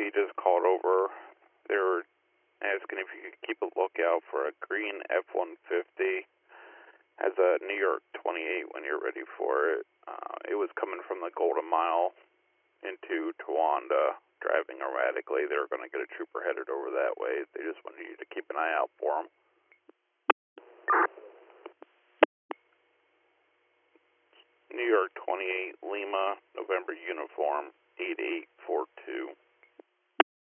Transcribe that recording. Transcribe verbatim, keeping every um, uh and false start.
P just called over. They were asking if you could keep a lookout for a green F one fifty. Has a New York twenty-eight when you're ready for it. Uh, it was coming from the Golden Mile into Towanda, driving erratically. They were going to get a trooper headed over that way. They just wanted you to keep an eye out for them. New York twenty-eight, Lima, November uniform, eight eight four two.